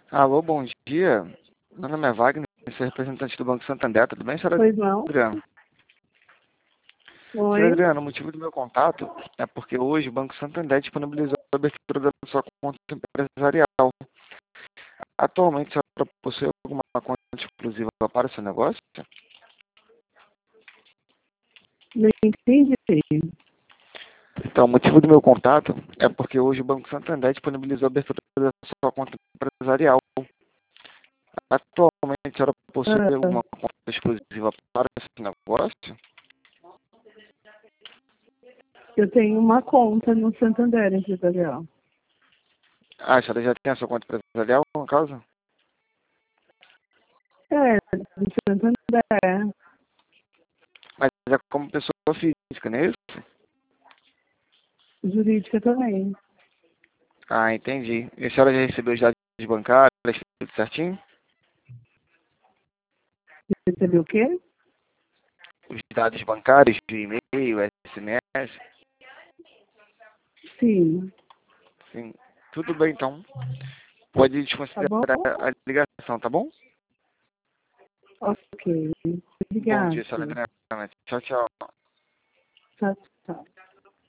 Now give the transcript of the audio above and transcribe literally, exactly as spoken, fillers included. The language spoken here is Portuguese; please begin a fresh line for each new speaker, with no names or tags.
Alô, bom dia. Meu nome é Wagner, sou representante do Banco Santander. Tudo bem, senhora
Pois não?
Adriana? Senhora
Oi?
Adriana, o motivo do meu contato é porque hoje o Banco Santander disponibilizou a abertura da sua conta empresarial. Atualmente, a senhora possui alguma conta exclusiva para o seu negócio?
Não entendi.
Então, o motivo do meu contato é porque hoje o Banco Santander disponibilizou a abertura da sua conta empresarial. Atualmente, a senhora possui
Ah,
alguma conta exclusiva para esse negócio?
eu tenho uma conta no Santander Empresarial.
Ah, a senhora já tem a sua conta empresarial, no caso?
É, do Santander.
Mas é como pessoa física, não é isso?
Jurídica também.
Ah, entendi. E a senhora já recebeu os dados bancários, tudo certinho?
Recebeu o quê?
Os dados bancários de e-mail, S M S?
Sim.
Sim. Tudo bem, então. Pode
Tá bom?
desconsiderar a ligação, tá bom?
Ok.
Bom
Obrigada.
dia, senhora Adriana. Tchau, tchau.
Tchau, tchau.